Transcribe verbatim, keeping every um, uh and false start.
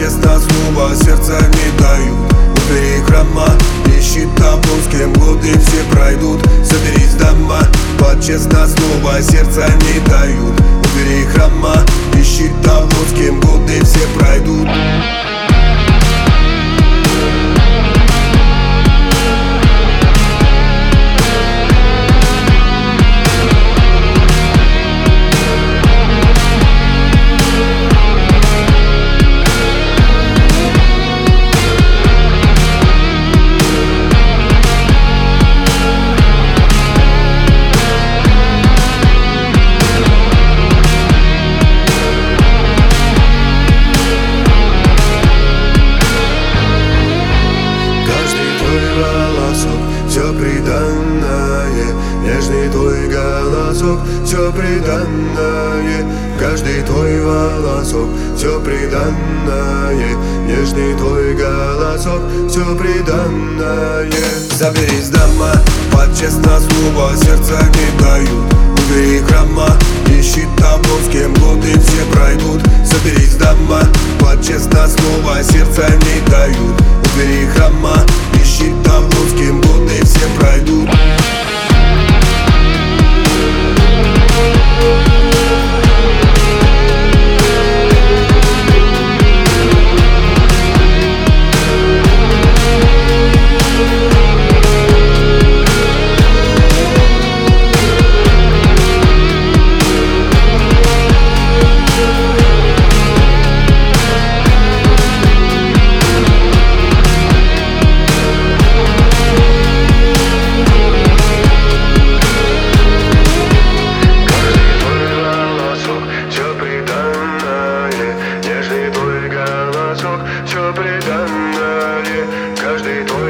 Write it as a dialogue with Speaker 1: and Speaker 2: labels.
Speaker 1: честно слово сердца не дают. Убери храма, ищи того, с кем годы все пройдут. Соберись дома, под честно слово сердца не дают. Убери храма, ищи того, с кем годы все пройдут. Все приданное, нежный твой голосок, все приданное, каждый твой волосок, все приданное, нежный твой голосок, все приданное. Заберись дома, под честно слово сердца не дают. Убери храма, ищи того, с кем годы все пройдут. Соберись дома, под честно слово сердца не дают. Убери храма, ищи того, с кем годы все пройдут.
Speaker 2: Все преданное, каждый твой